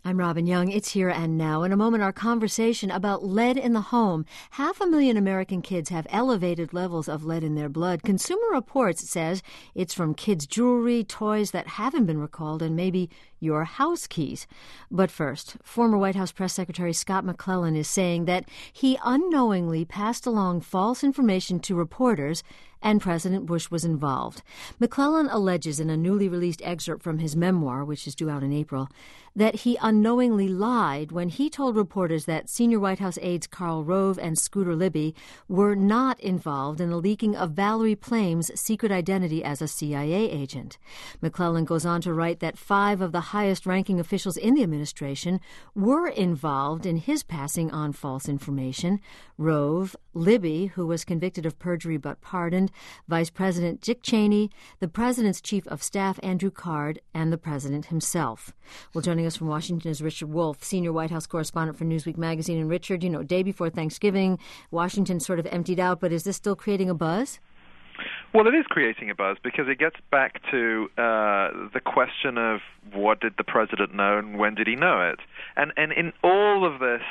I'm Robin Young. It's Here and Now. In a moment, our conversation about lead in the home. 500,000 American kids have elevated levels of lead in their blood. Consumer Reports says it's from kids' jewelry, toys that haven't been recalled, and maybe your house keys. But first, former White House Press Secretary Scott McClellan is saying that he unknowingly passed along false information to reporters and President Bush was involved. McClellan alleges in a newly released excerpt from his memoir, which is due out in April, that he unknowingly lied when he told reporters that senior White House aides Karl Rove and Scooter Libby were not involved in the leaking of Valerie Plame's secret identity as a CIA agent. McClellan goes on to write that 5 of the highest-ranking officials in the administration were involved in his passing on false information. Rove, Libby, who was convicted of perjury but pardoned, Vice President Dick Cheney, the President's Chief of Staff Andrew Card, and the President himself. Well, joining us from Washington is Richard Wolff, senior White House correspondent for Newsweek magazine. And Richard, day before Thanksgiving, Washington sort of emptied out, but is this still creating a buzz? Well, it is creating a buzz because it gets back to the question of what did the president know and when did he know it? And in all of this,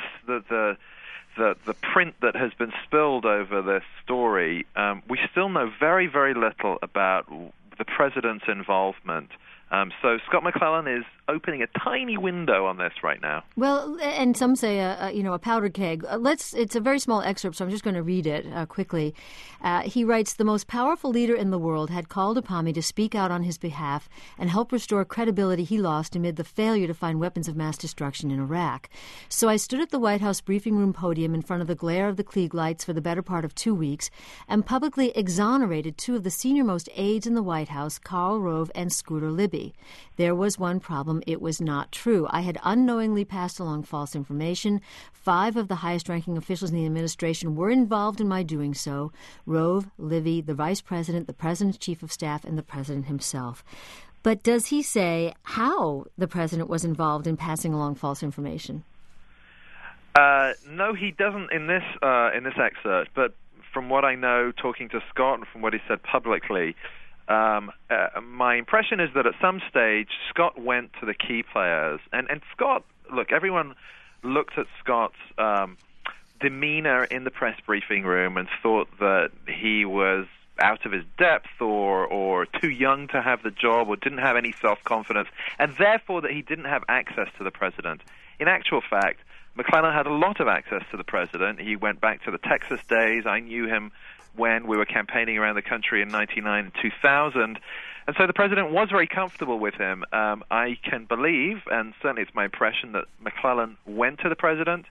the print that has been spilled over this story, we still know very, very little about the president's involvement. So Scott McClellan is opening a tiny window on this right now. Well, and some say a powder keg. It's a very small excerpt, so I'm just going to read it quickly. He writes, "The most powerful leader in the world had called upon me to speak out on his behalf and help restore credibility he lost amid the failure to find weapons of mass destruction in Iraq. So I stood at the White House briefing room podium in front of the glare of the Klieg lights for the better part of 2 weeks and publicly exonerated 2 of the senior-most aides in the White House, Karl Rove and Scooter Libby. There was one problem. It was not true. I had unknowingly passed along false information. 5 of the highest-ranking officials in the administration were involved in my doing so: Rove, Libby, the Vice President, the President's Chief of Staff, and the President himself." But does he say how the President was involved in passing along false information? No, he doesn't in this excerpt. But from what I know, talking to Scott and from what he said publicly, my impression is that at some stage Scott went to the key players, and Scott, look, everyone looked at Scott's demeanor in the press briefing room and thought that he was out of his depth or too young to have the job or didn't have any self-confidence, and therefore that he didn't have access to the president. In actual fact, McClellan had a lot of access to the president. He went back to the Texas days. I knew him when we were campaigning around the country in 1999 and 2000. And so the president was very comfortable with him. I can believe, and certainly it's my impression, that McClellan went to the president,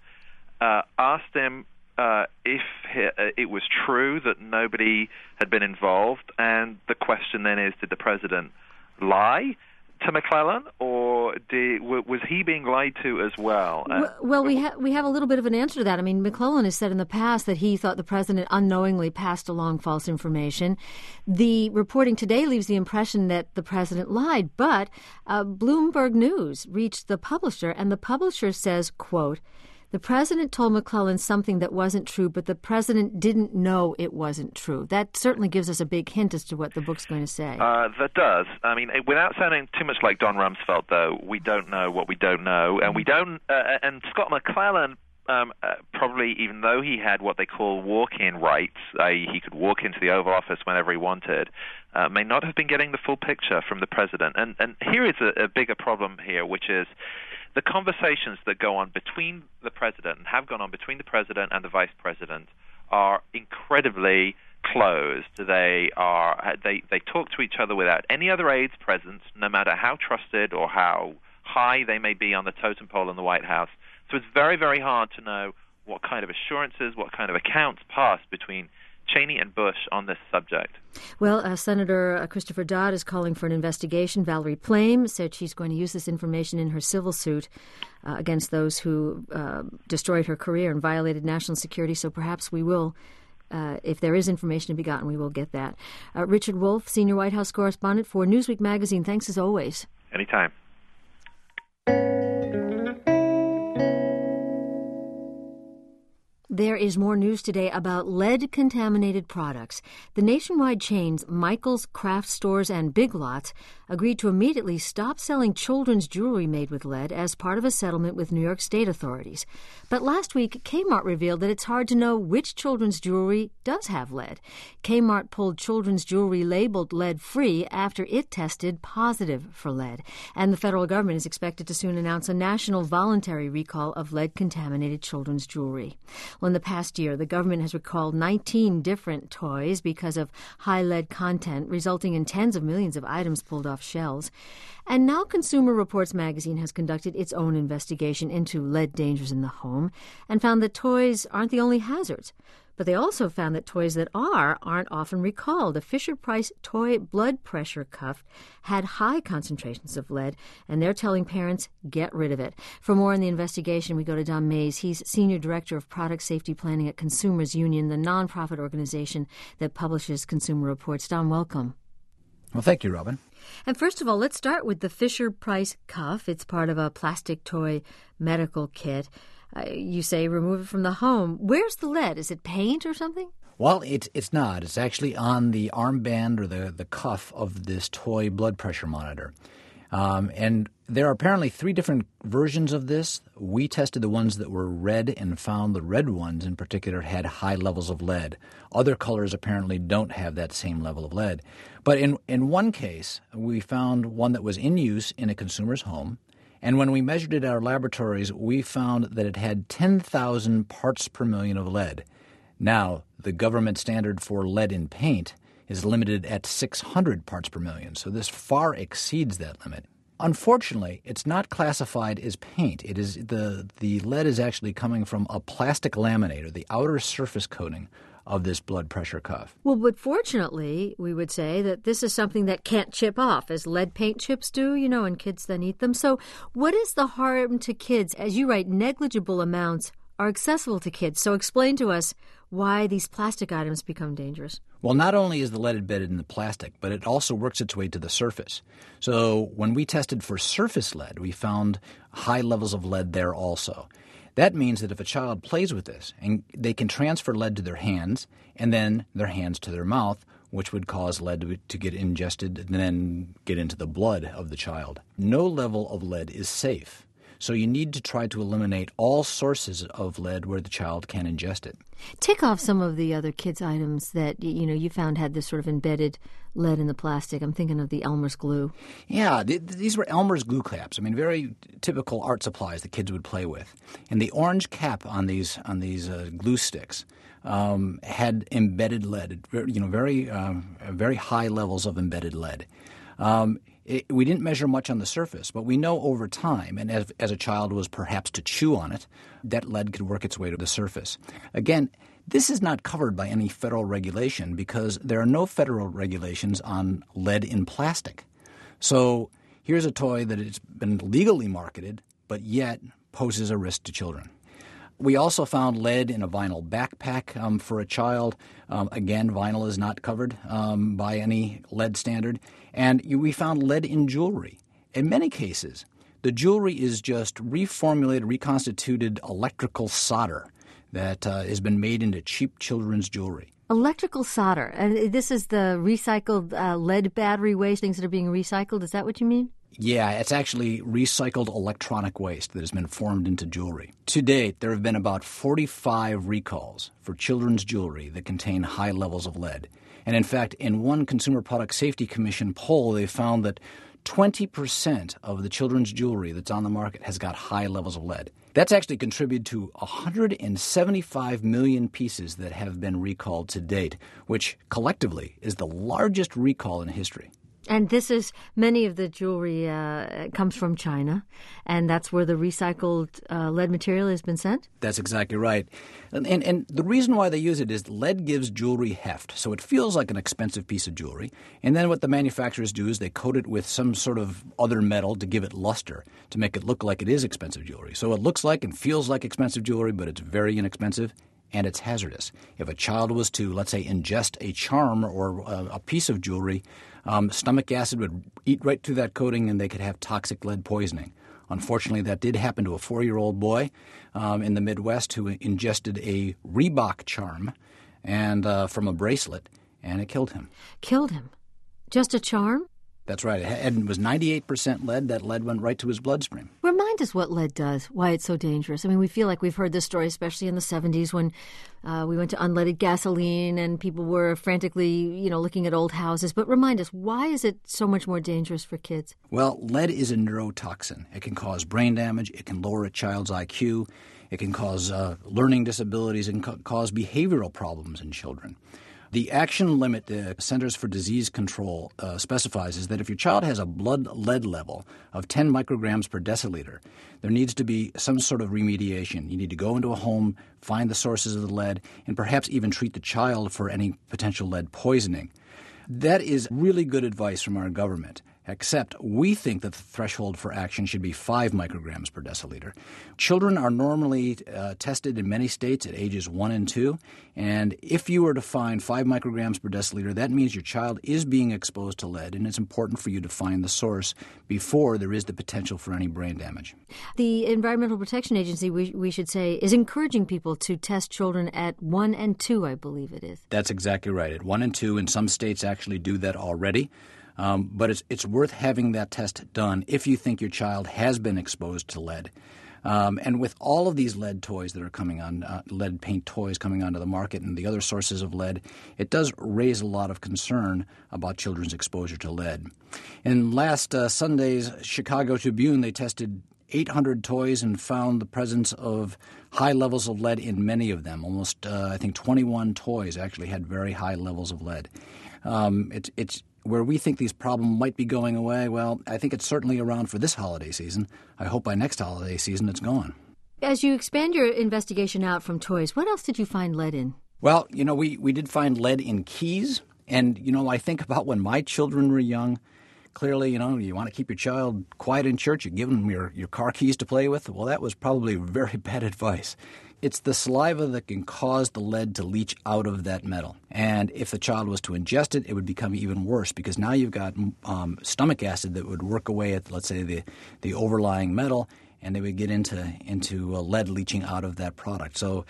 asked him if it was true that nobody had been involved, and the question then is, did the president lie to McClellan, or was he being lied to as well? Well, we have a little bit of an answer to that. I mean, McClellan has said in the past that he thought the president unknowingly passed along false information. The reporting today leaves the impression that the president lied, but Bloomberg News reached the publisher, and the publisher says, quote, "The president told McClellan something that wasn't true, but the president didn't know it wasn't true." That certainly gives us a big hint as to what the book's going to say. That does. I mean, without sounding too much like Don Rumsfeld, though, we don't know what we don't know, and we don't. And Scott McClellan, probably, even though he had what they call walk-in rights, i.e., he could walk into the Oval Office whenever he wanted, may not have been getting the full picture from the president. And here is a bigger problem here, which is the conversations that go on between the president and have gone on between the president and the vice president are incredibly closed. They talk to each other without any other aides present, no matter how trusted or how high they may be on the totem pole in the White House. So it's very, very hard to know what kind of assurances, what kind of accounts pass between Cheney and Bush on this subject. Well, Senator Christopher Dodd is calling for an investigation. Valerie Plame said she's going to use this information in her civil suit against those who destroyed her career and violated national security. So perhaps we will, if there is information to be gotten, we will get that. Richard Wolff, senior White House correspondent for Newsweek magazine. Thanks as always. Anytime. There is more news today about lead-contaminated products. The nationwide chains Michaels, Craft Stores, and Big Lots agreed to immediately stop selling children's jewelry made with lead as part of a settlement with New York State authorities. But last week, Kmart revealed that it's hard to know which children's jewelry does have lead. Kmart pulled children's jewelry labeled lead-free after it tested positive for lead. And the federal government is expected to soon announce a national voluntary recall of lead-contaminated children's jewelry. Well, in the past year, the government has recalled 19 different toys because of high lead content, resulting in tens of millions of items pulled off shelves. And now Consumer Reports magazine has conducted its own investigation into lead dangers in the home and found that toys aren't the only hazards. But they also found that toys that aren't often recalled. A Fisher-Price toy blood pressure cuff had high concentrations of lead, and they're telling parents, get rid of it. For more on the investigation, we go to Don Mays. He's Senior Director of Product Safety Planning at Consumers Union, the nonprofit organization that publishes Consumer Reports. Don, welcome. Well, thank you, Robin. And first of all, let's start with the Fisher-Price cuff. It's part of a plastic toy medical kit. You say remove it from the home. Where's the lead? Is it paint or something? Well, it's not. It's actually on the armband or the cuff of this toy blood pressure monitor. And there are apparently 3 different versions of this. We tested the ones that were red and found the red ones in particular had high levels of lead. Other colors apparently don't have that same level of lead. But in one case, we found one that was in use in a consumer's home. And when we measured it at our laboratories, we found that it had 10,000 parts per million of lead. Now, the government standard for lead in paint is limited at 600 parts per million, so this far exceeds that limit. Unfortunately, it's not classified as paint. It is the lead is actually coming from a plastic laminate, or the outer surface coating of this blood pressure cuff. Well, but fortunately, we would say that this is something that can't chip off, as lead paint chips do, and kids then eat them. So what is the harm to kids? As you write, negligible amounts are accessible to kids. So explain to us why these plastic items become dangerous. Well, not only is the lead embedded in the plastic, but it also works its way to the surface. So when we tested for surface lead, we found high levels of lead there also. That means that if a child plays with this, and they can transfer lead to their hands and then their hands to their mouth, which would cause lead to get ingested and then get into the blood of the child. No level of lead is safe. So you need to try to eliminate all sources of lead where the child can ingest it. Tick off some of the other kids' items that you found had this sort of embedded lead in the plastic. I'm thinking of the Elmer's glue. Yeah, these were Elmer's glue caps. I mean, very typical art supplies that kids would play with. And the orange cap on these glue sticks had embedded lead. Very high levels of embedded lead. We didn't measure much on the surface, but we know over time, and as a child was perhaps to chew on it, that lead could work its way to the surface. Again, this is not covered by any federal regulation because there are no federal regulations on lead in plastic. So here's a toy that has been legally marketed, but yet poses a risk to children. We also found lead in a vinyl backpack for a child. Again, vinyl is not covered by any lead standard. And we found lead in jewelry. In many cases, the jewelry is just reformulated, reconstituted electrical solder that has been made into cheap children's jewelry. Electrical solder. And this is the recycled lead battery waste, things that are being recycled. Is that what you mean? Yeah, it's actually recycled electronic waste that has been formed into jewelry. To date, there have been about 45 recalls for children's jewelry that contain high levels of lead. And in fact, in one Consumer Product Safety Commission poll, they found that 20% of the children's jewelry that's on the market has got high levels of lead. That's actually contributed to 175 million pieces that have been recalled to date, which collectively is the largest recall in history. And this is, many of the jewelry comes from China, and that's where the recycled lead material has been sent? That's exactly right. And the reason why they use it is lead gives jewelry heft, so it feels like an expensive piece of jewelry. And then what the manufacturers do is they coat it with some sort of other metal to give it luster, to make it look like it is expensive jewelry. So it looks like and feels like expensive jewelry, but it's very inexpensive. And it's hazardous. If a child was to, let's say, ingest a charm or a piece of jewelry, stomach acid would eat right through that coating and they could have toxic lead poisoning. Unfortunately, that did happen to a 4-year-old boy in the Midwest who ingested a Reebok charm and from a bracelet, and it killed him. Killed him? Just a charm? That's right. It was 98% lead. That lead went right to his bloodstream. Remind us what lead does, why it's so dangerous. I mean, we feel like we've heard this story, especially in the 70s when we went to unleaded gasoline and people were frantically, looking at old houses. But remind us, why is it so much more dangerous for kids? Well, lead is a neurotoxin. It can cause brain damage. It can lower a child's IQ. It can cause learning disabilities and cause behavioral problems in children. The action limit the Centers for Disease Control specifies is that if your child has a blood lead level of 10 micrograms per deciliter, there needs to be some sort of remediation. You need to go into a home, find the sources of the lead, and perhaps even treat the child for any potential lead poisoning. That is really good advice from our government. Except we think that the threshold for action should be 5 micrograms per deciliter. Children are normally tested in many states at ages 1 and 2, and if you were to find 5 micrograms per deciliter, that means your child is being exposed to lead, and it's important for you to find the source before there is the potential for any brain damage. The Environmental Protection Agency, we should say, is encouraging people to test children at 1 and 2, I believe it is. That's exactly right. At 1 and 2, and some states actually do that already. But it's worth having that test done if you think your child has been exposed to lead. And with all of these lead toys that are coming on, lead paint toys coming onto the market and the other sources of lead, it does raise a lot of concern about children's exposure to lead. In last Sunday's Chicago Tribune, they tested 800 toys and found the presence of high levels of lead in many of them. Almost, 21 toys actually had very high levels of lead. It's where we think these problems might be going away, well, I think it's certainly around for this holiday season. I hope by next holiday season it's gone. As you expand your investigation out from toys, what else did you find lead in? Well, we did find lead in keys. And, I think about when my children were young. Clearly, you want to keep your child quiet in church. You give them your car keys to play with. Well, that was probably very bad advice. It's the saliva that can cause the lead to leach out of that metal. And if the child was to ingest it, it would become even worse because now you've got stomach acid that would work away at, let's say, the overlying metal, and they would get into lead leaching out of that product. So,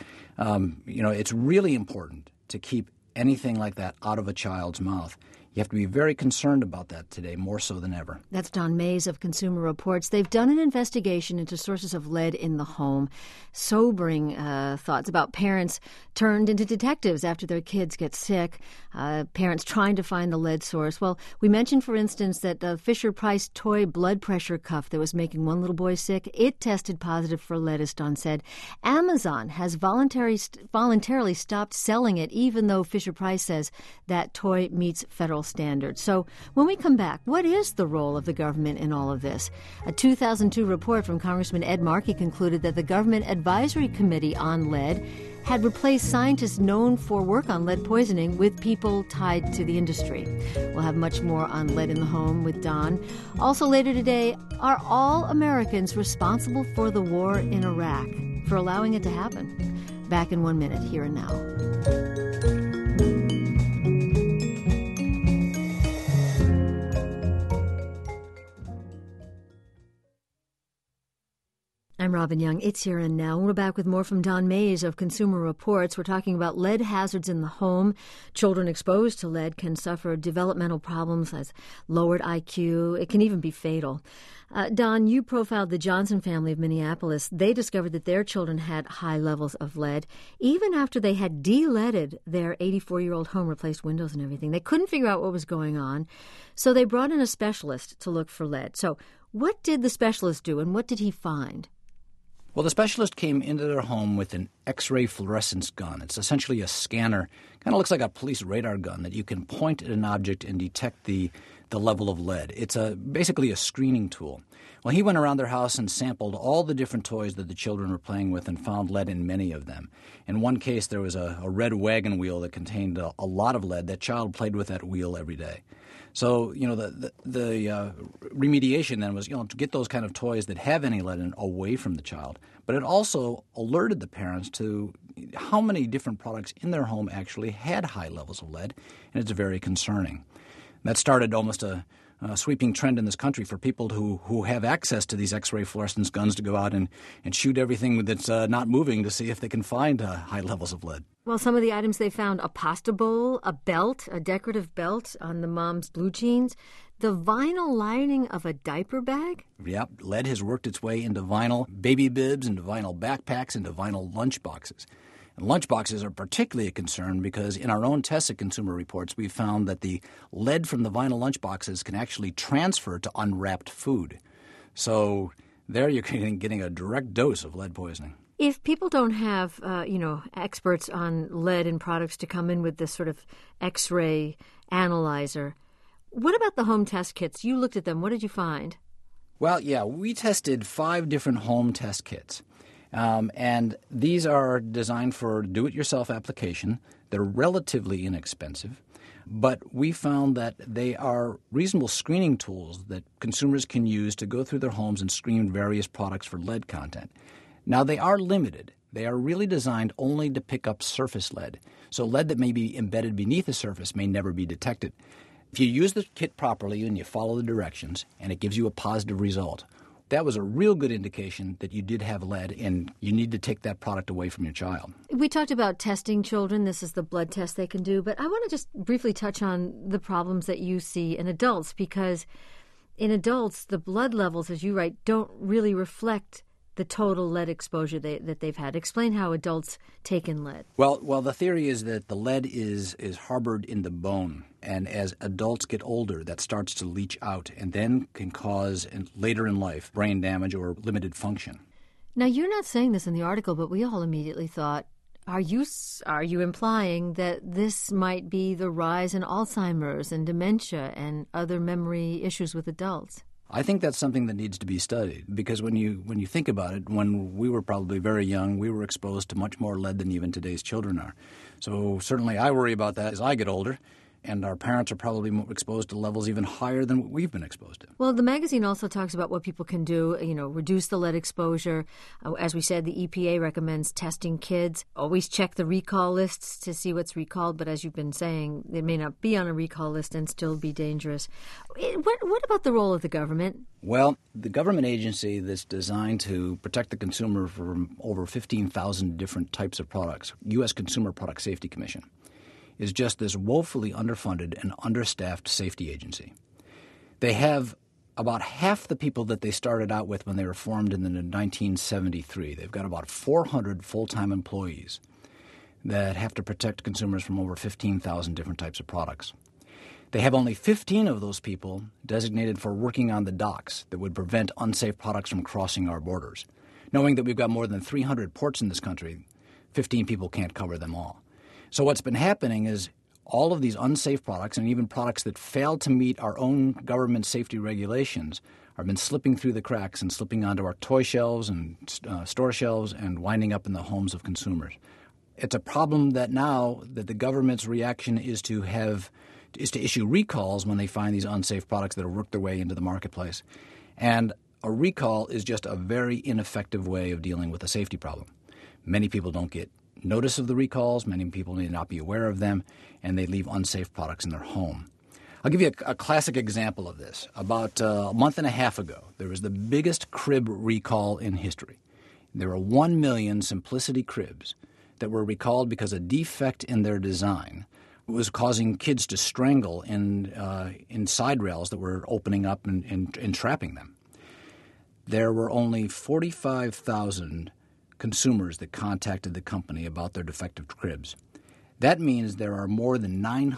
it's really important to keep anything like that out of a child's mouth. You have to be very concerned about that today, more so than ever. That's Don Mays of Consumer Reports. They've done an investigation into sources of lead in the home. Sobering thoughts about parents turned into detectives after their kids get sick, parents trying to find the lead source. Well, we mentioned, for instance, that the Fisher-Price toy blood pressure cuff that was making one little boy sick, it tested positive for lead, as Don said. Amazon has voluntarily stopped selling it, even though Fisher-Price says that toy meets federal standards. So when we come back, what is the role of the government in all of this? A 2002 report from Congressman Ed Markey concluded that the Government Advisory Committee on Lead had replaced scientists known for work on lead poisoning with people tied to the industry. We'll have much more on lead in the home with Don. Also later today, are all Americans responsible for the war in Iraq, for allowing it to happen? Back in 1 minute, here and now. I'm Robin Young. It's Here and Now. We're back with more from Don Mays of Consumer Reports. We're talking about lead hazards in the home. Children exposed to lead can suffer developmental problems as lowered IQ. It can even be fatal. Don, you profiled the Johnson family of Minneapolis. They discovered that their children had high levels of lead, even after they had de-leaded their 84-year-old home, replaced windows and everything. They couldn't figure out what was going on, so they brought in a specialist to look for lead. So what did the specialist do, and what did he find? Well, the specialist came into their home with an X-ray fluorescence gun. It's essentially a scanner. Kind of looks like a police radar gun that you can point at an object and detect the level of lead. It's basically a screening tool. Well, he went around their house and sampled all the different toys that the children were playing with and found lead in many of them. In one case, there was a red wagon wheel that contained a lot of lead. That child played with that wheel every day. So, the remediation then was, to get those kind of toys that have any lead in away from the child. But it also alerted the parents to how many different products in their home actually had high levels of lead, and it's very concerning. That started almost a sweeping trend in this country for people who have access to these X-ray fluorescence guns to go out and shoot everything that's not moving to see if they can find high levels of lead. Well, some of the items they found, a pasta bowl, a belt, a decorative belt on the mom's blue jeans, the vinyl lining of a diaper bag. Yep, lead has worked its way into vinyl baby bibs, into vinyl backpacks, into vinyl lunch boxes. And lunch boxes are particularly a concern because in our own tests at Consumer Reports, we found that the lead from the vinyl lunch boxes can actually transfer to unwrapped food. So there you're getting a direct dose of lead poisoning. If people don't have, experts on lead in products to come in with this sort of X-ray analyzer, what about the home test kits? You looked at them. What did you find? Well, yeah, we tested 5 different home test kits. And these are designed for do-it-yourself application. They're relatively inexpensive. But we found that they are reasonable screening tools that consumers can use to go through their homes and screen various products for lead content. Now, they are limited. They are really designed only to pick up surface lead. So lead that may be embedded beneath the surface may never be detected. If you use the kit properly and you follow the directions and it gives you a positive result, that was a real good indication that you did have lead and you need to take that product away from your child. We talked about testing children. This is the blood test they can do. But I want to just briefly touch on the problems that you see in adults, because in adults, the blood levels, as you write, don't really reflect the total lead exposure that they've had. Explain how adults take in lead. Well, the theory is that the lead is harbored in the bone, and as adults get older, that starts to leach out and then can cause, later in life, brain damage or limited function. Now, you're not saying this in the article, but we all immediately thought, are you implying that this might be the rise in Alzheimer's and dementia and other memory issues with adults? I think that's something that needs to be studied, because when you think about it, when we were probably very young, we were exposed to much more lead than even today's children are. So certainly I worry about that as I get older, and our parents are probably exposed to levels even higher than what we've been exposed to. Well, the magazine also talks about what people can do, reduce the lead exposure. As we said, the EPA recommends testing kids. Always check the recall lists to see what's recalled, but as you've been saying, it may not be on a recall list and still be dangerous. What about the role of the government? Well, the government agency that's designed to protect the consumer from over 15,000 different types of products, U.S. Consumer Product Safety Commission, is just this woefully underfunded and understaffed safety agency. They have about half the people that they started out with when they were formed in 1973. They've got about 400 full-time employees that have to protect consumers from over 15,000 different types of products. They have only 15 of those people designated for working on the docks that would prevent unsafe products from crossing our borders. Knowing that we've got more than 300 ports in this country, 15 people can't cover them all. So what's been happening is all of these unsafe products, and even products that fail to meet our own government safety regulations, have been slipping through the cracks and slipping onto our toy shelves and store shelves and winding up in the homes of consumers. It's a problem that now that the government's reaction is to issue recalls when they find these unsafe products that have worked their way into the marketplace. And a recall is just a very ineffective way of dealing with a safety problem. Many people don't get notice of the recalls, many people may not be aware of them, and they leave unsafe products in their home. I'll give you a classic example of this. About a month and a half ago, there was the biggest crib recall in history. There were 1 million Simplicity cribs that were recalled because a defect in their design was causing kids to strangle in side rails that were opening up and trapping them. There were only 45,000 consumers that contacted the company about their defective cribs. That means there are more than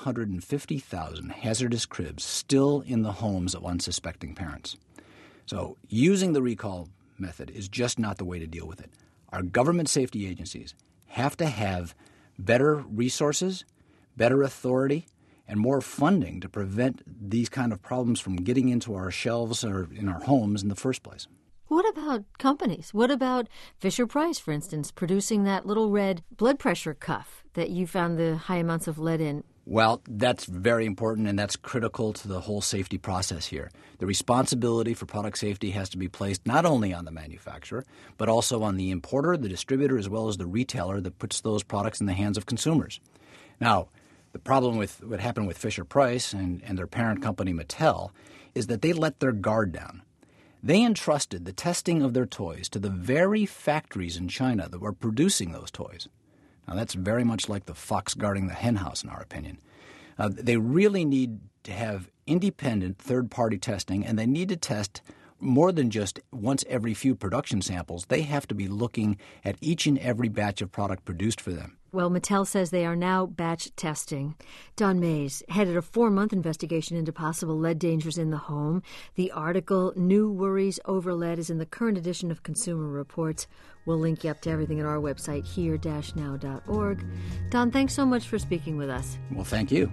950,000 hazardous cribs still in the homes of unsuspecting parents. So using the recall method is just not the way to deal with it. Our government safety agencies have to have better resources, better authority, and more funding to prevent these kind of problems from getting into our shelves or in our homes in the first place. What about companies? What about Fisher-Price, for instance, producing that little red blood pressure cuff that you found the high amounts of lead in? Well, that's very important, and that's critical to the whole safety process here. The responsibility for product safety has to be placed not only on the manufacturer, but also on the importer, the distributor, as well as the retailer that puts those products in the hands of consumers. Now, the problem with what happened with Fisher-Price and their parent company, Mattel, is that they let their guard down. They entrusted the testing of their toys to the very factories in China that were producing those toys. Now, that's very much like the fox guarding the henhouse, in our opinion. They really need to have independent third-party testing, and they need to test more than just once every few production samples. They have to be looking at each and every batch of product produced for them. Well, Mattel says they are now batch testing. Don Mays headed a 4-month investigation into possible lead dangers in the home. The article, New Worries Over Lead, is in the current edition of Consumer Reports. We'll link you up to everything at our website, here-now.org. Don, thanks so much for speaking with us. Well, thank you.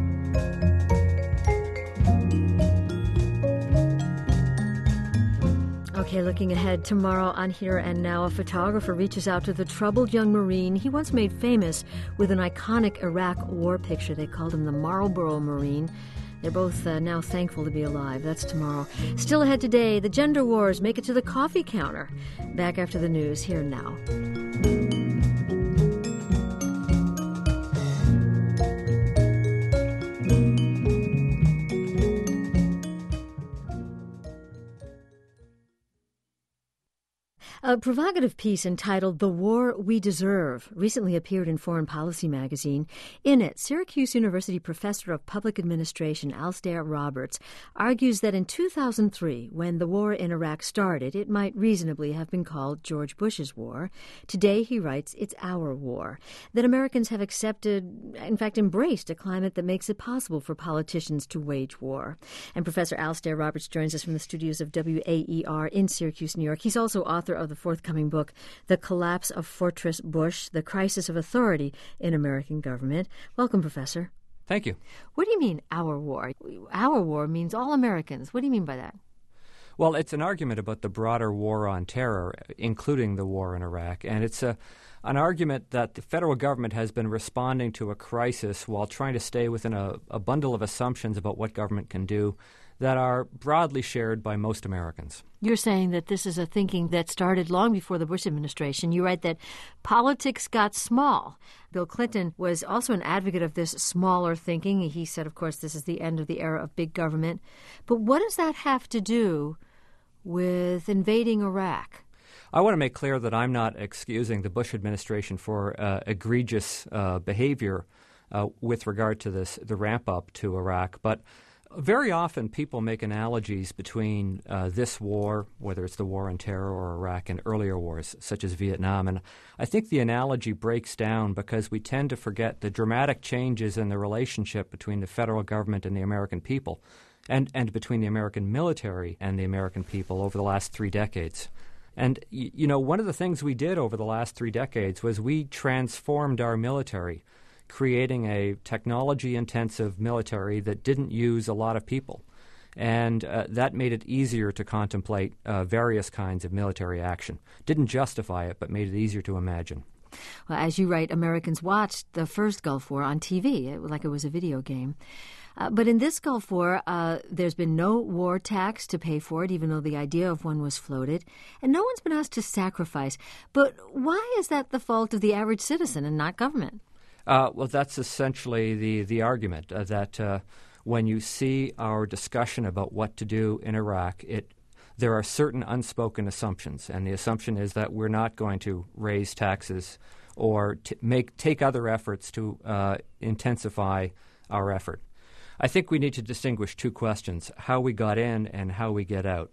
Okay, looking ahead tomorrow on Here and Now, a photographer reaches out to the troubled young Marine he once made famous with an iconic Iraq war picture. They called him the Marlboro Marine. They're both now thankful to be alive. That's tomorrow. Still ahead today, the gender wars make it to the coffee counter. Back after the news, Here and Now. A provocative piece entitled The War We Deserve recently appeared in Foreign Policy magazine. In it, Syracuse University professor of public administration Alastair Roberts argues that in 2003, when the war in Iraq started, it might reasonably have been called George Bush's war. Today, he writes, it's our war. That Americans have accepted, in fact embraced, a climate that makes it possible for politicians to wage war. And Professor Alastair Roberts joins us from the studios of WAER in Syracuse, New York. He's also author of the forthcoming book, The Collapse of Fortress Bush, The Crisis of Authority in American Government. Welcome, Professor. Thank you. What do you mean, our war? Our war means all Americans. What do you mean by that? Well, it's an argument about the broader war on terror, including the war in Iraq. And it's an argument that the federal government has been responding to a crisis while trying to stay within a bundle of assumptions about what government can do that are broadly shared by most Americans. You're saying that this is a thinking that started long before the Bush administration. You write that politics got small. Bill Clinton was also an advocate of this smaller thinking. He said, of course, this is the end of the era of big government. But what does that have to do with invading Iraq? I want to make clear that I'm not excusing the Bush administration for egregious behavior with regard to the ramp-up to Iraq, but very often people make analogies between this war, whether it's the war on terror or Iraq, and earlier wars, such as Vietnam. And I think the analogy breaks down because we tend to forget the dramatic changes in the relationship between the federal government and the American people, and between the American military and the American people over the last 3 decades. And, you know, one of the things we did over the last 3 decades was we transformed our military, creating a technology-intensive military that didn't use a lot of people. And that made it easier to contemplate various kinds of military action. Didn't justify it, but made it easier to imagine. Well, as you write, Americans watched the first Gulf War on TV, like it was a video game. But in this Gulf War, there's been no war tax to pay for it, even though the idea of one was floated. And no one's been asked to sacrifice. But why is that the fault of the average citizen and not government? Well, that's essentially the argument, that when you see our discussion about what to do in Iraq, there are certain unspoken assumptions, and the assumption is that we're not going to raise taxes or take other efforts to intensify our effort. I think we need to distinguish 2 questions, how we got in and how we get out.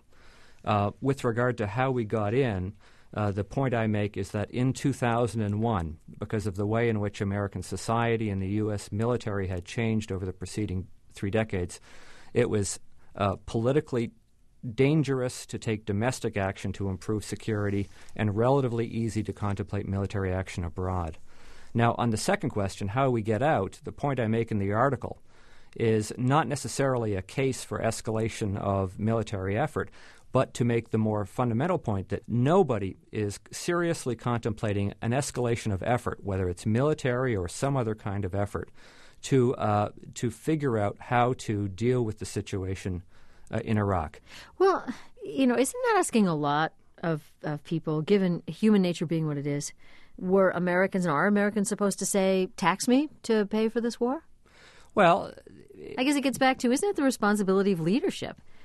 With regard to how we got in, the point I make is that in 2001, because of the way in which American society and the U.S. military had changed over the preceding 3 decades, it was politically dangerous to take domestic action to improve security and relatively easy to contemplate military action abroad. Now, on the second question, how we get out, the point I make in the article is not necessarily a case for escalation of military effort, but to make the more fundamental point that nobody is seriously contemplating an escalation of effort, whether it's military or some other kind of effort, to figure out how to deal with the situation in Iraq. Well, you know, isn't that asking a lot of people, given human nature being what it is? Were Americans and are Americans supposed to say, tax me to pay for this war? Well, I guess it gets back to, isn't it the responsibility of leadership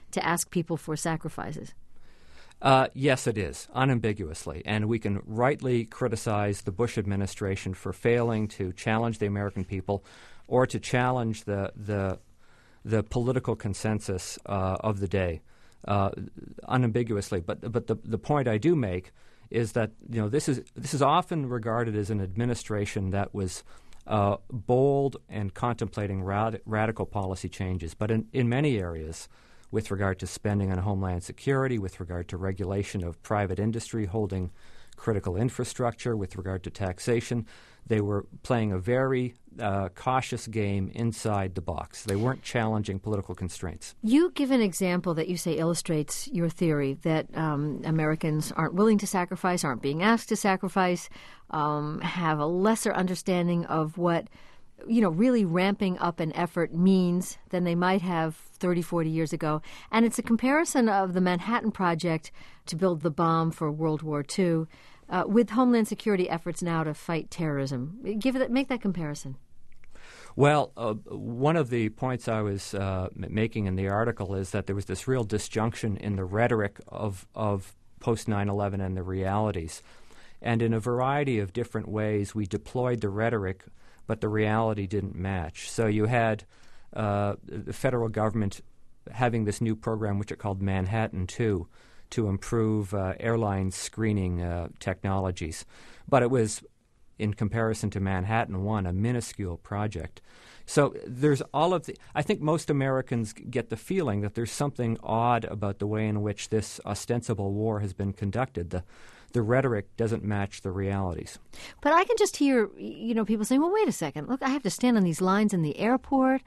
to ask people for sacrifices. Yes, it is, unambiguously. And we can rightly criticize the Bush administration for failing to challenge the American people or to challenge the political consensus of the day, unambiguously. But the point I do make is that this is often regarded as an administration that was bold and contemplating radical policy changes. But in many areas, with regard to spending on homeland security, with regard to regulation of private industry holding critical infrastructure, with regard to taxation, they were playing a very cautious game inside the box. They weren't challenging political constraints. You give an example that you say illustrates your theory that Americans aren't willing to sacrifice, aren't being asked to sacrifice, have a lesser understanding of what really ramping up an effort means than they might have 30, 40 years ago. And it's a comparison of the Manhattan Project to build the bomb for World War II with Homeland Security efforts now to fight terrorism. Make that comparison. Well, one of the points I was making in the article is that there was this real disjunction in the rhetoric of post 9/11 and the realities. And in a variety of different ways, we deployed the rhetoric, but the reality didn't match. So you had the federal government having this new program, which it called Manhattan II, to improve airline screening technologies. But it was, in comparison to Manhattan I, a minuscule project. So there's all of the... I think most Americans get the feeling that there's something odd about the way in which this ostensible war has been conducted. The rhetoric doesn't match the realities. But I can just hear, people saying, well, wait a second. Look, I have to stand on these lines in the airport.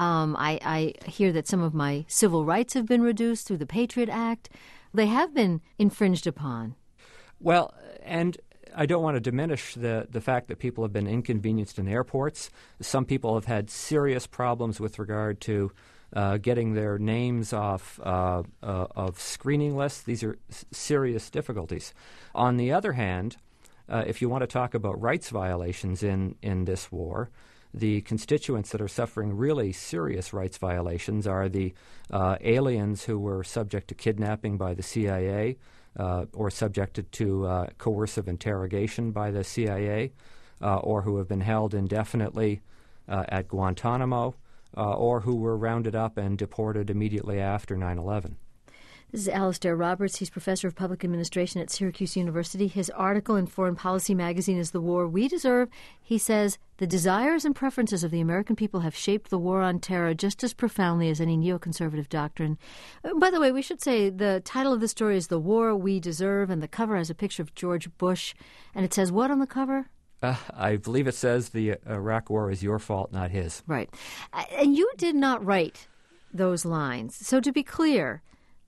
I hear that some of my civil rights have been reduced through the Patriot Act. They have been infringed upon. Well, and I don't want to diminish the fact that people have been inconvenienced in airports. Some people have had serious problems with regard to getting their names off of screening lists. These are serious difficulties. On the other hand, if you want to talk about rights violations in this war, the constituents that are suffering really serious rights violations are the aliens who were subject to kidnapping by the CIA or subjected to coercive interrogation by the CIA or who have been held indefinitely at Guantanamo or who were rounded up and deported immediately after 9/11. This is Alastair Roberts. He's professor of public administration at Syracuse University. His article in Foreign Policy magazine is The War We Deserve. He says, the desires and preferences of the American people have shaped the war on terror just as profoundly as any neoconservative doctrine. By the way, we should say the title of the story is The War We Deserve, and the cover has a picture of George Bush. And it says what on the cover? I believe it says the Iraq war is your fault, not his. Right. And you did not write those lines. So to be clear,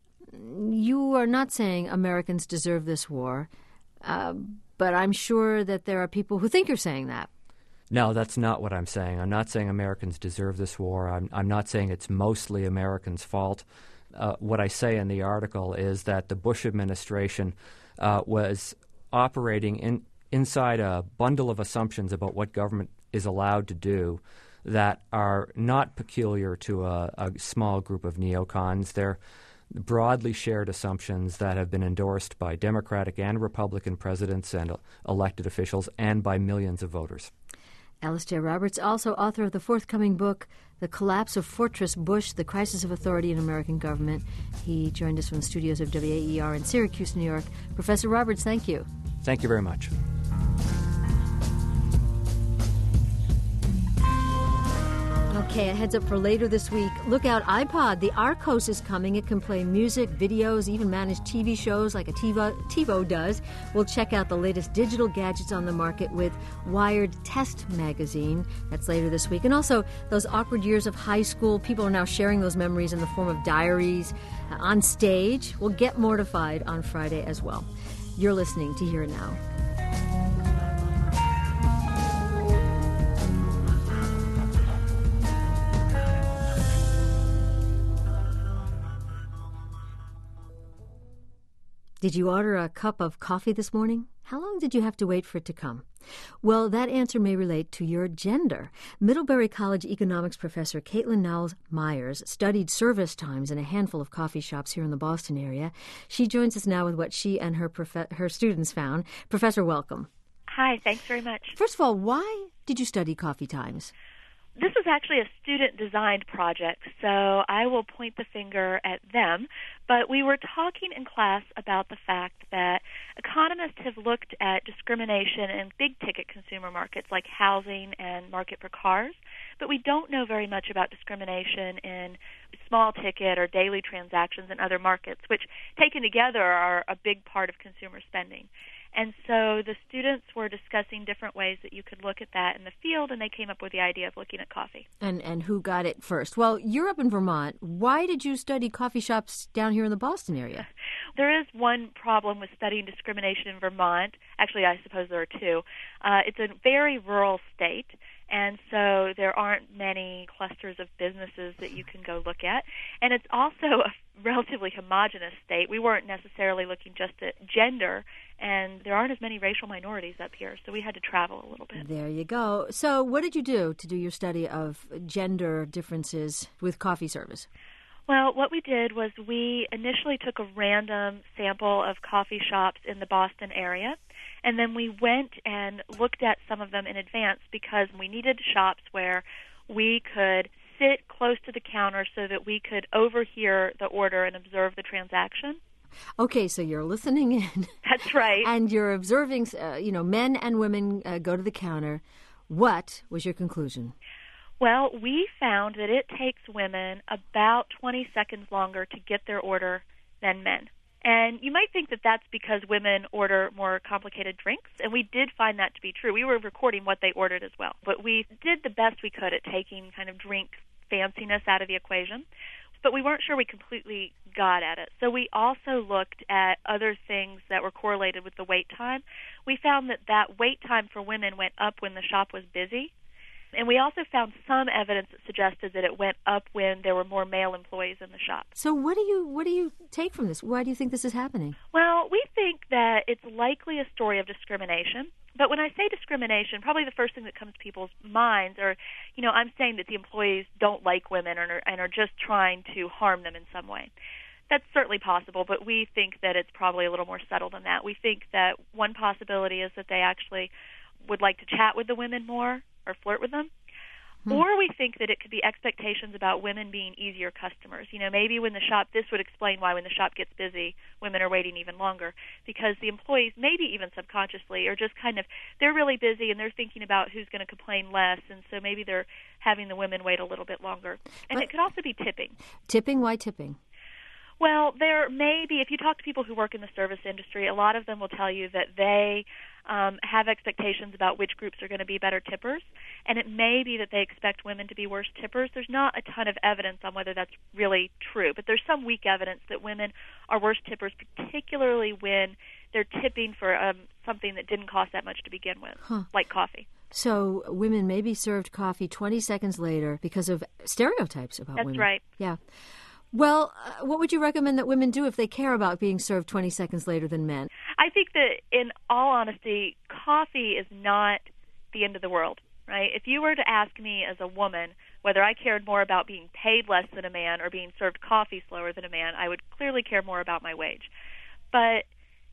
you are not saying Americans deserve this war, but I'm sure that there are people who think you're saying that. No, that's not what I'm saying. I'm not saying Americans deserve this war. I'm not saying it's mostly Americans' fault. What I say in the article is that the Bush administration was operating inside a bundle of assumptions about what government is allowed to do that are not peculiar to a small group of neocons. They're broadly shared assumptions that have been endorsed by Democratic and Republican presidents and elected officials and by millions of voters. Alastair Roberts, also author of the forthcoming book, The Collapse of Fortress Bush, The Crisis of Authority in American Government. He joined us from the studios of WAER in Syracuse, New York. Professor Roberts, thank you. Thank you very much. Okay, a heads up for later this week. Look out, iPod. The Arcos is coming. It can play music, videos, even manage TV shows like a TiVo does. We'll check out the latest digital gadgets on the market with Wired Test magazine. That's later this week. And also, those awkward years of high school. People are now sharing those memories in the form of diaries on stage. We'll get mortified on Friday as well. You're listening to Here and Now. Did you order a cup of coffee this morning? How long did you have to wait for it to come? Well, that answer may relate to your gender. Middlebury College economics professor Caitlin Knowles-Myers studied service times in a handful of coffee shops here in the Boston area. She joins us now with what she and her students found. Professor, welcome. Hi, thanks very much. First of all, why did you study coffee times? This was actually a student-designed project, so I will point the finger at them. But we were talking in class about the fact that economists have looked at discrimination in big-ticket consumer markets like housing and market for cars, but we don't know very much about discrimination in small-ticket or daily transactions in other markets, which taken together are a big part of consumer spending. And so the students were discussing different ways that you could look at that in the field, and they came up with the idea of looking at coffee. And who got it first? Well, you're up in Vermont. Why did you study coffee shops down here in the Boston area? There is one problem with studying discrimination in Vermont. Actually, I suppose there are two. It's a very rural state, and so there aren't many clusters of businesses that you can go look at. And it's also a relatively homogenous state. We weren't necessarily looking just at gender, and there aren't as many racial minorities up here, so we had to travel a little bit. There you go. So what did you do to do your study of gender differences with coffee service? Well, what we did was we initially took a random sample of coffee shops in the Boston area, and then we went and looked at some of them in advance because we needed shops where we could sit close to the counter so that we could overhear the order and observe the transaction. Okay, so you're listening in. That's right. And you're observing, men and women go to the counter. What was your conclusion? Well, we found that it takes women about 20 seconds longer to get their order than men. And you might think that that's because women order more complicated drinks, and we did find that to be true. We were recording what they ordered as well. But we did the best we could at taking kind of drink fanciness out of the equation. But we weren't sure we completely got at it. So we also looked at other things that were correlated with the wait time. We found that wait time for women went up when the shop was busy. And we also found some evidence that suggested that it went up when there were more male employees in the shop. So what do you take from this? Why do you think this is happening? Well, we think that it's likely a story of discrimination. But when I say discrimination, probably the first thing that comes to people's minds are, I'm saying that the employees don't like women and are just trying to harm them in some way. That's certainly possible, but we think that it's probably a little more subtle than that. We think that one possibility is that they actually would like to chat with the women more or flirt with them. Or we think that it could be expectations about women being easier customers. Maybe when the shop, this would explain why when the shop gets busy, women are waiting even longer, because the employees, maybe even subconsciously, are just they're really busy and they're thinking about who's going to complain less, and so maybe they're having the women wait a little bit longer. And it could also be tipping. Tipping? Why tipping? Well, there may be, if you talk to people who work in the service industry, a lot of them will tell you that they have expectations about which groups are going to be better tippers, and it may be that they expect women to be worse tippers. There's not a ton of evidence on whether that's really true, but there's some weak evidence that women are worse tippers, particularly when they're tipping for something that didn't cost that much to begin with, like coffee. So women may be served coffee 20 seconds later because of stereotypes about women. That's right. Yeah. Well, what would you recommend that women do if they care about being served 20 seconds later than men? I think that, in all honesty, coffee is not the end of the world, right? If you were to ask me as a woman whether I cared more about being paid less than a man or being served coffee slower than a man, I would clearly care more about my wage. But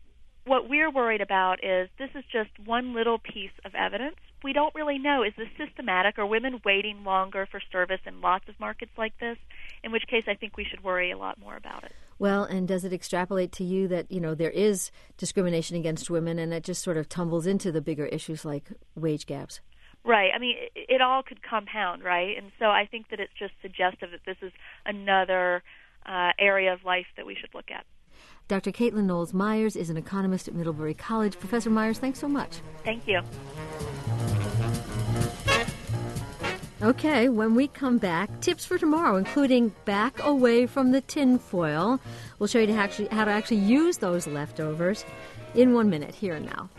what we're worried about is this is just one little piece of evidence. We don't really know. Is this systematic? Are women waiting longer for service in lots of markets like this? In which case, I think we should worry a lot more about it. Well, and does it extrapolate to you that, there is discrimination against women and it just sort of tumbles into the bigger issues like wage gaps? Right. I mean, it all could compound, right? And so I think that it's just suggestive that this is another area of life that we should look at. Dr. Caitlin Knowles-Myers is an economist at Middlebury College. Professor Myers, thanks so much. Thank you. Okay, when we come back, tips for tomorrow, including back away from the tin foil. We'll show you how to actually use those leftovers in 1 minute, here and now.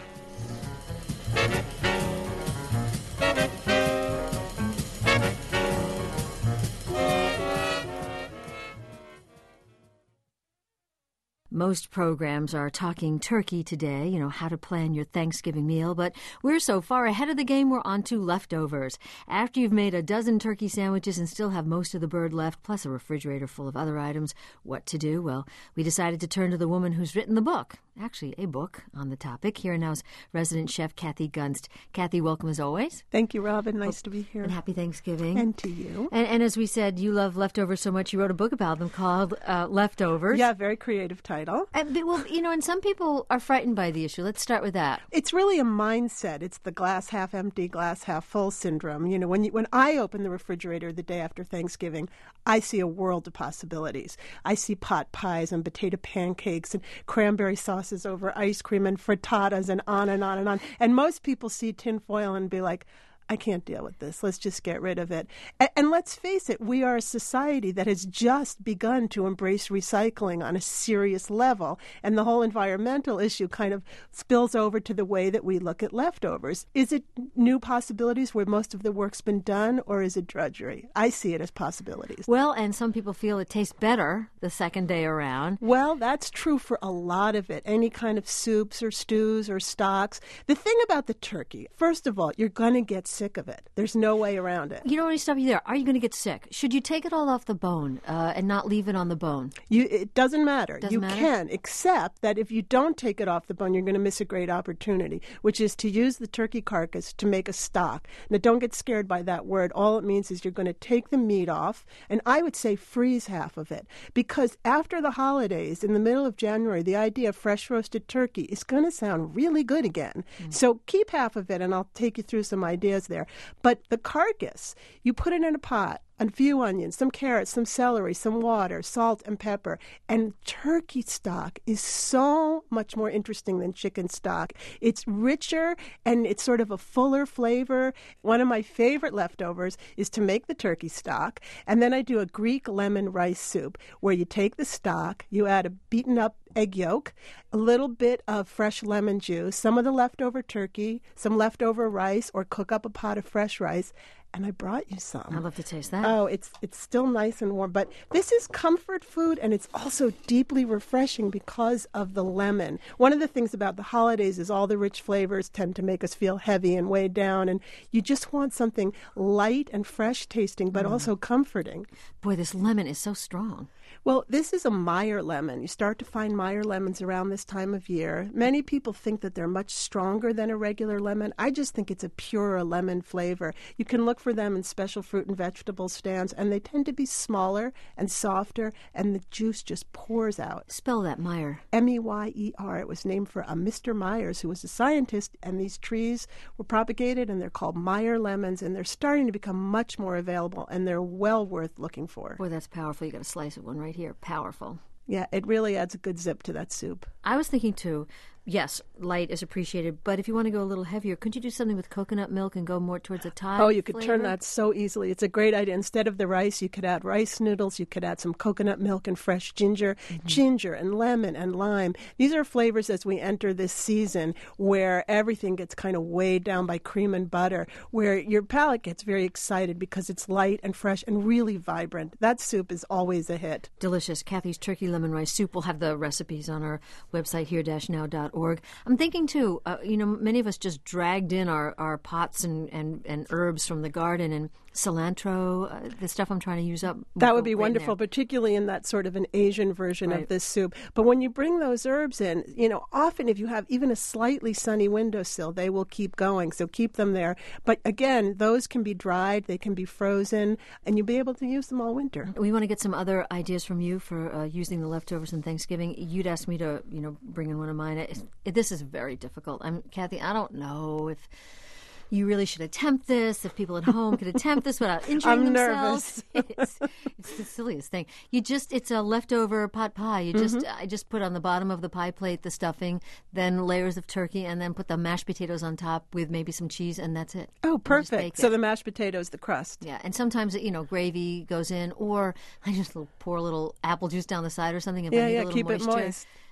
Most programs are talking turkey today, how to plan your Thanksgiving meal, but we're so far ahead of the game we're on to leftovers. After you've made a dozen turkey sandwiches and still have most of the bird left, plus a refrigerator full of other items, what to do? Well, we decided to turn to the woman who's written the book, actually a book on the topic. Here now's resident chef Kathy Gunst. Kathy, welcome as always. Thank you, Robin. Nice to be here. And happy Thanksgiving. And to you. And as we said, you love leftovers so much you wrote a book about them called Leftovers. Yeah, very creative title. And some people are frightened by the issue. Let's start with that. It's really a mindset. It's the glass half empty, glass half full syndrome. When I open the refrigerator the day after Thanksgiving, I see a world of possibilities. I see pot pies and potato pancakes and cranberry sauces over ice cream and frittatas and on and on and on. And most people see tinfoil and be like, I can't deal with this. Let's just get rid of it. And let's face it, we are a society that has just begun to embrace recycling on a serious level. And the whole environmental issue kind of spills over to the way that we look at leftovers. Is it new possibilities where most of the work's been done, or is it drudgery? I see it as possibilities. Well, and some people feel it tastes better the second day around. Well, that's true for a lot of it. Any kind of soups or stews or stocks. The thing about the turkey, first of all, you're going to get sick of it. There's no way around it. Let me stop you there. Are you going to get sick? Should you take it all off the bone and not leave it on the bone? It doesn't matter. You can, except that if you don't take it off the bone, you're going to miss a great opportunity, which is to use the turkey carcass to make a stock. Now, don't get scared by that word. All it means is you're going to take the meat off, and I would say freeze half of it, because after the holidays, in the middle of January, the idea of fresh roasted turkey is going to sound really good again. So keep half of it, and I'll take you through some ideas there. But the carcass, you put it in a pot, a few onions, some carrots, some celery, some water, salt, and pepper. And turkey stock is so much more interesting than chicken stock. It's richer, and it's sort of a fuller flavor. One of my favorite leftovers is to make the turkey stock, and then I do a Greek lemon rice soup, where you take the stock, you add a beaten up egg yolk, a little bit of fresh lemon juice, some of the leftover turkey, some leftover rice, or cook up a pot of fresh rice. And I brought you some. I'd love to taste that. Oh, it's still nice and warm. But this is comfort food, and it's also deeply refreshing because of the lemon. One of the things about the holidays is all the rich flavors tend to make us feel heavy and weighed down. And you just want something light and fresh tasting, but also comforting. Boy, this lemon is so strong. Well, this is a Meyer lemon. You start to find Meyer lemons around this time of year. Many people think that they're much stronger than a regular lemon. I just think it's a purer lemon flavor. You can look for them in special fruit and vegetable stands, and they tend to be smaller and softer, and the juice just pours out. Spell that, Meyer. Meyer. It was named for a Mr. Myers, who was a scientist, and these trees were propagated, and they're called Meyer lemons, and they're starting to become much more available, and they're well worth looking for. Boy, that's powerful. You got a slice of one right here. Powerful. Yeah, it really adds a good zip to that soup. I was thinking, too, yes, light is appreciated, but if you want to go a little heavier, couldn't you do something with coconut milk and go more towards a Thai Oh, you could flavor? turn that so easily. It's a great idea. Instead of the rice, you could add rice noodles. You could add some coconut milk and fresh ginger, ginger and lemon and lime. These are flavors as we enter this season where everything gets kind of weighed down by cream and butter, where your palate gets very excited because it's light and fresh and really vibrant. That soup is always a hit. Delicious. Kathy's Turkey Lemon Rice Soup. We'll have the recipes on our website, here-now.org. I'm thinking, too, many of us just dragged in our pots and herbs from the garden, and cilantro, the stuff I'm trying to use up. That would be wonderful, particularly in that sort of an Asian version of this soup. But when you bring those herbs in, often if you have even a slightly sunny windowsill, they will keep going. So keep them there. But again, those can be dried, they can be frozen, and you'll be able to use them all winter. We want to get some other ideas from you for using the leftovers in Thanksgiving. You'd asked me to, bring in one of mine. This is very difficult. Kathy, I don't know if you really should attempt this, if people at home could attempt this without injuring themselves. Nervous. It's the silliest thing. It's a leftover pot pie. I just put on the bottom of the pie plate the stuffing, then layers of turkey, and then put the mashed potatoes on top with maybe some cheese, and that's it. Oh, perfect. So the mashed potatoes, the crust. Yeah, and sometimes, gravy goes in, or I just pour a little apple juice down the side or something if I need a little keep moisture. it moist.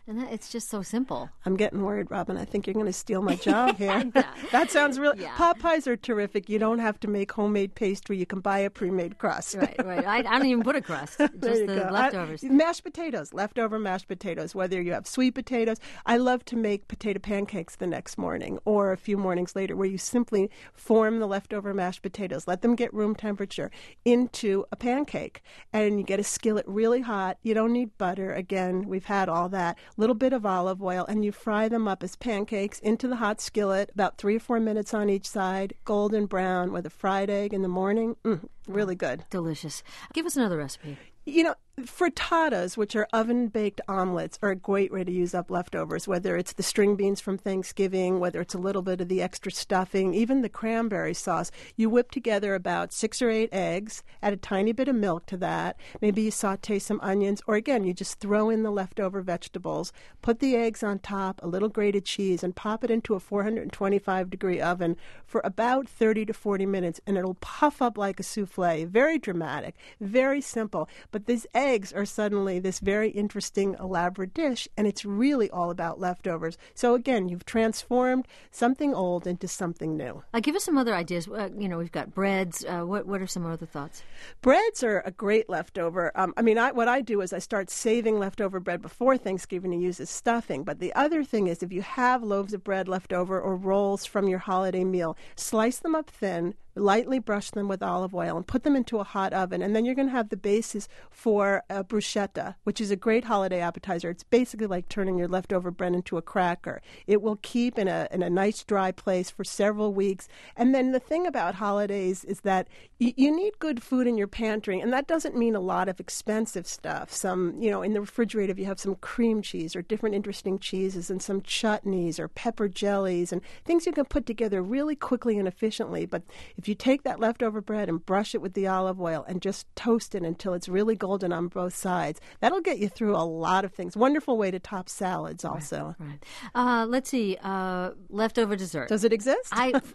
And it's just so simple. I'm getting worried, Robin. I think you're going to steal my job here. That sounds really... Yeah. Pot pies are terrific. You don't have to make homemade pastry. You can buy a pre-made crust. Right. I don't even put a crust. Just the leftovers. Mashed potatoes, leftover mashed potatoes, whether you have sweet potatoes. I love to make potato pancakes the next morning or a few mornings later, where you simply form the leftover mashed potatoes, let them get room temperature into a pancake, and you get a skillet really hot. You don't need butter. Again, we've had all that. Little bit of olive oil, and you fry them up as pancakes into the hot skillet, about 3 or 4 minutes on each side, golden brown, with a fried egg in the morning. Really good. Delicious. Give us another recipe. You know, frittatas, which are oven-baked omelets, are a great way to use up leftovers, whether it's the string beans from Thanksgiving, whether it's a little bit of the extra stuffing, even the cranberry sauce. You whip together about 6 or 8 eggs, add a tiny bit of milk to that. Maybe you saute some onions, or again, you just throw in the leftover vegetables, put the eggs on top, a little grated cheese, and pop it into a 425-degree oven for about 30 to 40 minutes, and it'll puff up like a souffle. Very dramatic, very simple. But these eggs are suddenly this very interesting, elaborate dish, and it's really all about leftovers. So again, you've transformed something old into something new. Give us some other ideas. We've got breads. What are some other thoughts? Breads are a great leftover. What I do is I start saving leftover bread before Thanksgiving to use as stuffing. But the other thing is, if you have loaves of bread left over or rolls from your holiday meal, slice them up thin, lightly brush them with olive oil, and put them into a hot oven. And then you're going to have the basis for a bruschetta, which is a great holiday appetizer. It's basically like turning your leftover bread into a cracker. It will keep in a nice dry place for several weeks. And then the thing about holidays is that you need good food in your pantry, and that doesn't mean a lot of expensive stuff. Some, in the refrigerator, if you have some cream cheese or different interesting cheeses and some chutneys or pepper jellies and things you can put together really quickly and efficiently. But if you take that leftover bread and brush it with the olive oil and just toast it until it's really golden on both sides, that'll get you through a lot of things. Wonderful way to top salads also. Right. Let's see. Leftover dessert. Does it exist?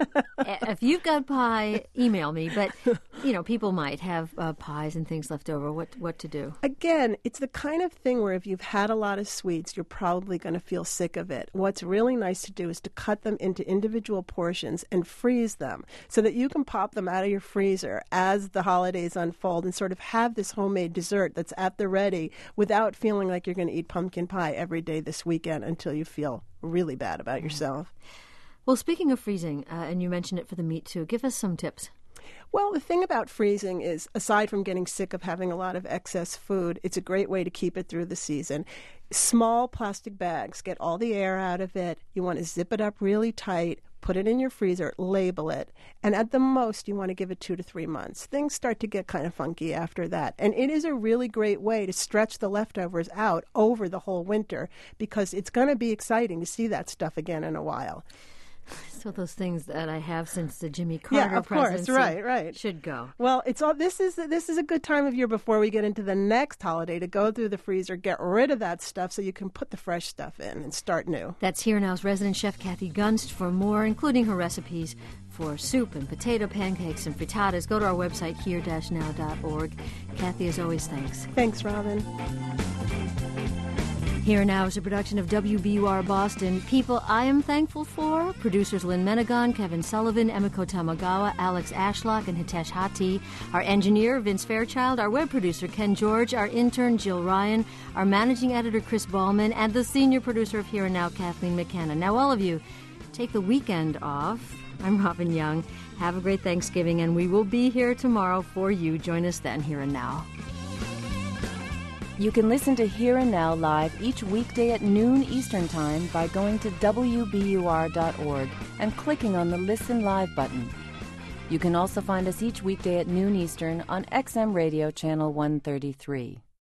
If you've got pie, email me. But, people might have pies and things left over. What to do? Again, it's the kind of thing where if you've had a lot of sweets, you're probably going to feel sick of it. What's really nice to do is to cut them into individual portions and freeze them so that you can pop them out of your freezer as the holidays unfold and sort of have this homemade dessert that's at the ready without feeling like you're going to eat pumpkin pie every day this weekend until you feel really bad about yourself. Well, speaking of freezing, and you mentioned it for the meat too, give us some tips. Well, the thing about freezing is, aside from getting sick of having a lot of excess food, it's a great way to keep it through the season. Small plastic bags, get all the air out of it. You want to zip it up really tight, put it in your freezer, label it, and at the most you want to give it 2 to 3 months. Things start to get kind of funky after that. And it is a really great way to stretch the leftovers out over the whole winter, because it's going to be exciting to see that stuff again in a while. So those things that I have since the Jimmy Carter presidency, right, should go. Well, it's all. This is a good time of year before we get into the next holiday to go through the freezer, get rid of that stuff so you can put the fresh stuff in and start new. That's Here Now's resident chef Kathy Gunst. For more, including her recipes for soup and potato pancakes and frittatas, go to our website here-now.org. Kathy, as always, thanks. Thanks, Robin. Here Now is a production of WBUR Boston. People I am thankful for: producers Lynn Menegon, Kevin Sullivan, Emiko Tamagawa, Alex Ashlock, and Hitesh Hati. Our engineer, Vince Fairchild. Our web producer, Ken George. Our intern, Jill Ryan. Our managing editor, Chris Ballman. And the senior producer of Here and Now, Kathleen McKenna. Now, all of you, take the weekend off. I'm Robin Young. Have a great Thanksgiving, and we will be here tomorrow for you. Join us then, Here and Now. You can listen to Here and Now live each weekday at noon Eastern Time by going to WBUR.org and clicking on the Listen Live button. You can also find us each weekday at noon Eastern on XM Radio Channel 133.